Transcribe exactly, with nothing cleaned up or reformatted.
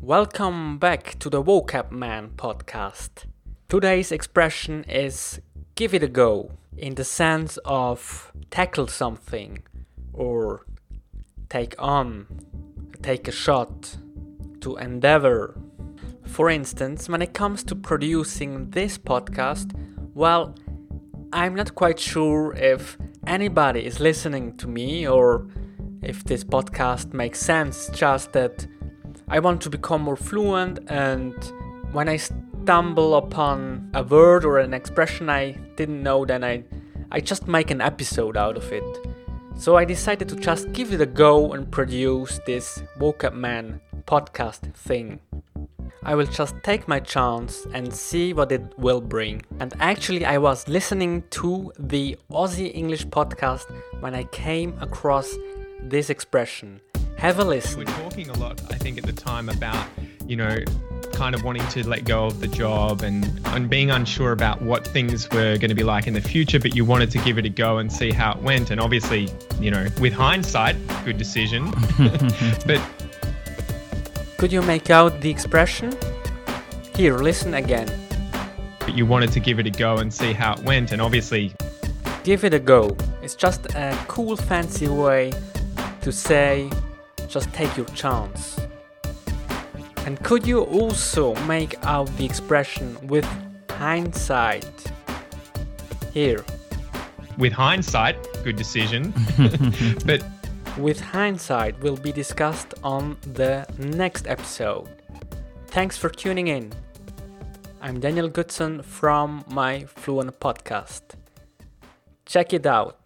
Welcome back to the Vocab Man podcast. Today's expression is give it a go, in the sense of tackle something or take on, take a shot, to endeavor. For instance, when it comes to producing this podcast, well, I'm not quite sure if anybody is listening to me or if this podcast makes sense, just that I want to become more fluent, and when I stumble upon a word or an expression I didn't know, then I, I just make an episode out of it. So I decided to just give it a go and produce this Vocab Man podcast thing. I will just take my chance and see what it will bring. And actually I was listening to the Aussie English podcast when I came across this expression. Have a listen. We're talking a lot, I think, at the time about, you know, kind of wanting to let go of the job and, and being unsure about what things were going to be like in the future, but you wanted to give it a go and see how it went. And obviously, you know, with hindsight, good decision. But could you make out the expression? Here, listen again. But you wanted to give it a go and see how it went. And obviously, give it a go. It's just a cool, fancy way to say just take your chance. And could you also make out the expression with hindsight? Here. With hindsight, good decision. But with hindsight will be discussed on the next episode. Thanks for tuning in. I'm Daniel Goodson from my Fluent podcast. Check it out.